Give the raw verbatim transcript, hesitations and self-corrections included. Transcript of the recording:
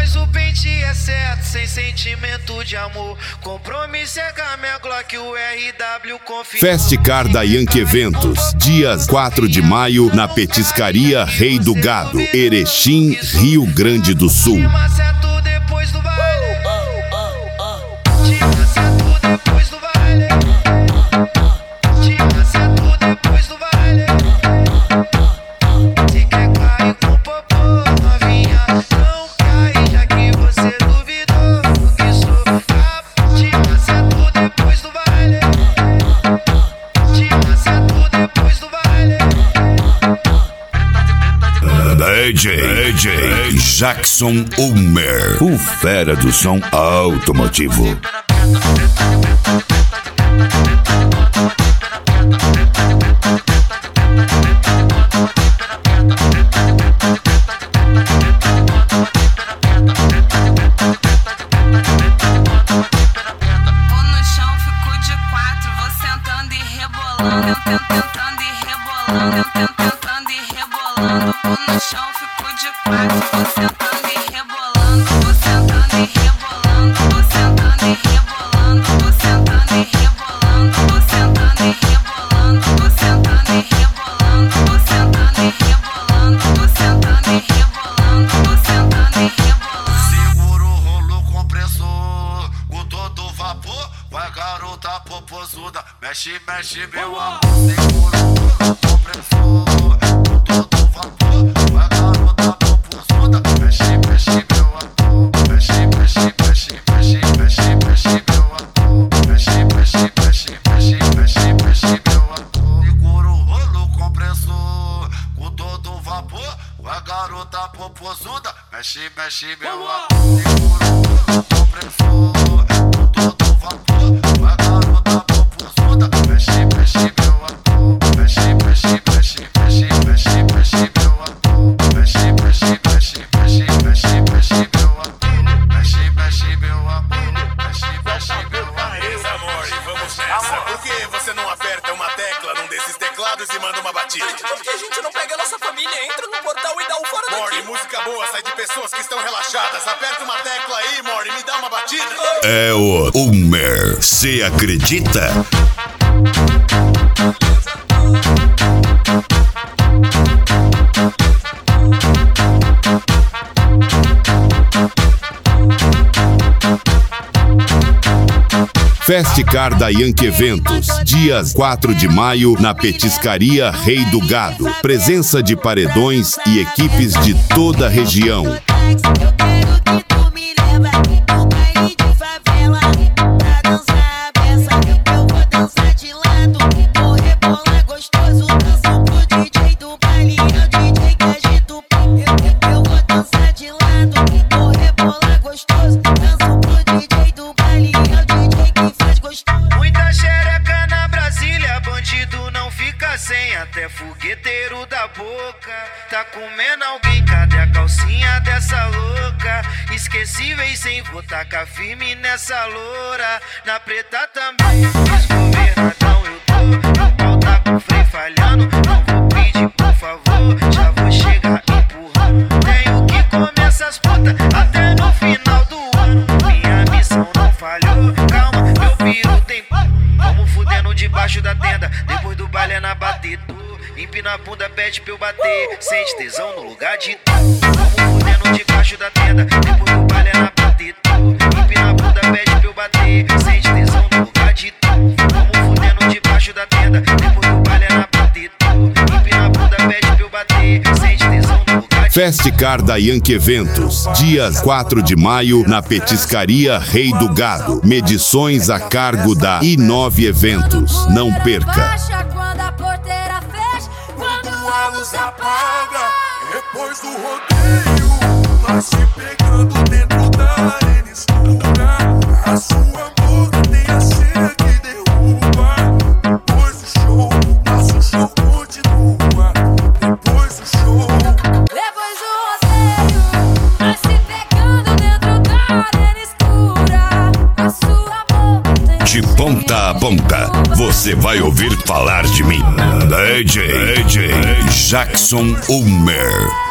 Mas o pente é certo, sem sentimento de amor. Compromisso é com a minha Glock, o R W confirma. Festicar da Yankee Eventos, dias quatro de maio, na Petiscaria Rei do Gado, Erechim, Rio Grande do Sul. D J, D J Jackson Ulmer, o fera do som automotivo. Vou no chão, fico de quatro, vou sentando e rebolando, eu tentando e rebolando, eu tentando e rebolando. Vou no chão, fico de quatro, vou sentando e rebolando, vou sentando e rebolando, vou sentando e rebolando, vou sentando e rebolando, vou sentando e rebolando, vou sentando e rebolando, vou sentando e rebolando, vou sentando e rebolando, vou sentando e rebolando. Segura o rolo compressor, com todo vapor, vai garota popozuda, mexe, mexe meu amor. Segura o rolo compressor, com todo vapor, vai garota popozuda, mexe, mexe meu amor. Mexe, mexe, mexe, mexe, mexe, mexe meu amor. Mexe, mexe, mexe, mexe, mexe, mexe meu amor. Segura o rolo compressor, com todo vapor, vai garota popozuda, mexe, mexe meu amor. Segura o rolo compressor, com todo vapor, vai garota popozuda, mexe, mexe meu amor. Mexe, mexe, mexe, mexe, mexe, mexe meu amor. Mexe, mexe, mexe, mexe, mexe, mexe meu amor. Mexe, mexe meu amor. Mexe, mexe meu amor. Mas, amor, e vamos nessa. Por que você não aperta uma tecla num desses teclados e manda uma batida? Por que a gente não pega a nossa família, entra no portal e dá um fora daqui? Mori, música boa sai de pessoas que estão relaxadas. Aperta uma tecla aí, Mori, me dá uma batida. É o Ulmer, cê acredita? Festicar da Yankee Eventos, dias quatro de maio, na Petiscaria Rei do Gado. Presença de paredões e equipes de toda a região. Eu quero que tu me leva no baile de favela pra dançar a beça. Eu vou dançar de lado, vou rebolar gostoso. Danço pro D J do baile, é o D J que agita o pau. Eu, eu vou dançar de lado, vou rebolar gostoso. Danço pro D J do baile, é o D J que faz gostoso. Muita xereca na Brasília, bandido não fica sem. Até fogueteiro da boca tá comendo alguém. Cadê a calcinha dessa louca? Esquecíveis sem vou tacar firme nessa loura. Na preta também, desgovernadão eu tô. O pau tá com freio falhando, não vou pedir por favor. Já vou chegar empurrando. Tenho que comer essas putas até no final do ano. Minha missão não falhou, calma, meu piro tem. Vamos fudendo debaixo da tenda, depois do baile é na batida. Empina a bunda, pede pra eu bater. Sente tesão no lugar de tu. Vamos fudendo debaixo da tenda, depois do baile é na batida. Empina a bunda, pede pra eu bater. Sente tesão no lugar de tu. Vamos fudendo debaixo da tenda, depois do baile é na batida. Empina a bunda, pede pra eu bater. Sente tesão no lugar de tu. Festicar da Yankee Eventos, dias quatro de maio, na Petiscaria Rei do Gado. Medições a cargo da I nove Eventos. Não perca. Quando a porteira fecha, quando a luz apaga. Depois do rodeio, vai se pegando dentro da arena escura. A sua boca tem a cera que derruba. Depois do show, nosso show continua. Depois do show, Depois do rodeio, vai se pegando dentro da arena escura. A sua boca tem De ponta a ponta, você vai ouvir falar de mim. D J, D J Jackson Ulmer.